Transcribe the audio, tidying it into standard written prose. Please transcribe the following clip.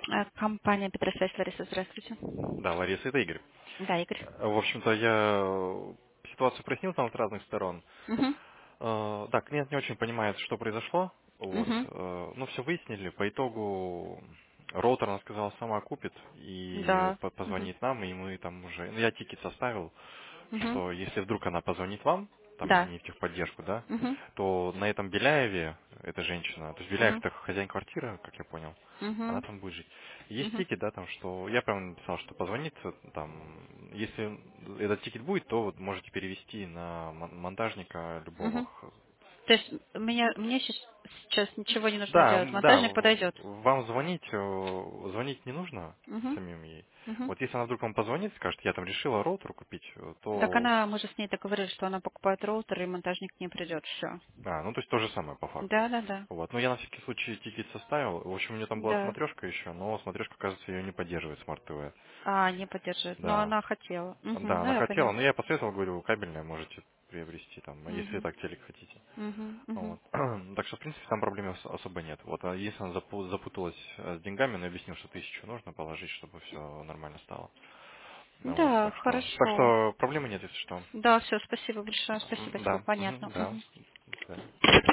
Компания Петросвязь, Лариса, здравствуйте. Да, Лариса, это Игорь. Да, Игорь. В общем-то, я ситуацию прояснил там с разных сторон. Угу. Да, клиент не очень понимает, что произошло. Вот. Угу. Ну, все выяснили. По итогу роутер, она сказала, сама купит и Да. Угу. позвонит нам, и мы там уже... Ну, я тикет составил, Угу. что если вдруг она позвонит вам, там Да. не в техподдержку, да, Угу. то на этом Беляеве, эта женщина, то есть Беляев Угу. это хозяин квартиры, как я понял, она Угу. там будет жить. Есть Угу. тикет, да, там, что я прям написал, что позвонит, там, если этот тикет будет, то вот можете перевести на монтажника любого. Угу. То есть мне сейчас ничего не нужно Да, делать. да, Монтажник подойдет. вам звонить, звонить не нужно Угу. самим ей. Угу. Вот если она вдруг вам позвонит, скажет, я там решила роутер купить, Так то мы же с ней договорились, что она покупает роутер, и монтажник не придет. Все. ну то есть то же самое по факту. Да, да, да. Вот. Но я на всякий случай тикет составил. В общем, у нее там была Да. смотрешка еще, но смотрешка, кажется, ее не поддерживает Smart TV. Не поддерживает. Но Да. она хотела. Угу. Да, Ну, она я хотела, поняла. но я посоветовал, говорю, кабельное можете приобрести там, если Угу. так телек хотите. Угу. Угу. Вот. Так что, в принципе, там проблем особо нет. Вот, а если она запуталась с деньгами, но объяснил, что 1000 нужно положить, чтобы все нормально стало. Ну вот, Да, хорошо. так что проблемы нет, если что. Да, все, спасибо большое, спасибо, все Да, понятно. да. Мгм. До свидания.